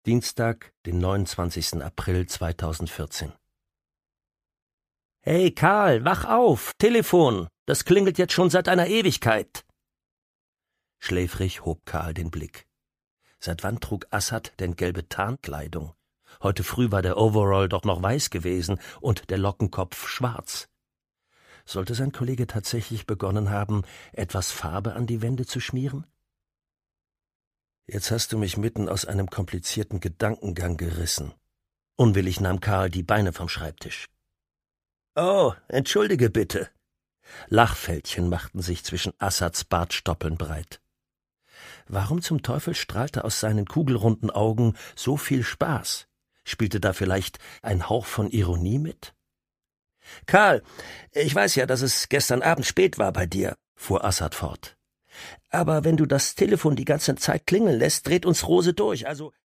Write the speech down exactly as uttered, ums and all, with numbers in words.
Dienstag, den neunundzwanzigsten April zweitausendvierzehn. »Hey Karl, wach auf! Telefon! Das klingelt jetzt schon seit einer Ewigkeit!« Schläfrig hob Karl den Blick. Seit wann trug Assad denn gelbe Tarnkleidung? Heute früh war der Overall doch noch weiß gewesen und der Lockenkopf schwarz. Sollte sein Kollege tatsächlich begonnen haben, etwas Farbe an die Wände zu schmieren? »Jetzt hast du mich mitten aus einem komplizierten Gedankengang gerissen.« Unwillig nahm Karl die Beine vom Schreibtisch. »Oh, entschuldige bitte.« Lachfältchen machten sich zwischen Assads Bartstoppeln breit. Warum zum Teufel strahlte aus seinen kugelrunden Augen so viel Spaß? Spielte da vielleicht ein Hauch von Ironie mit? »Karl, ich weiß ja, dass es gestern Abend spät war bei dir«, fuhr Assad fort. »Aber wenn du das Telefon die ganze Zeit klingeln lässt, dreht uns Rose durch, also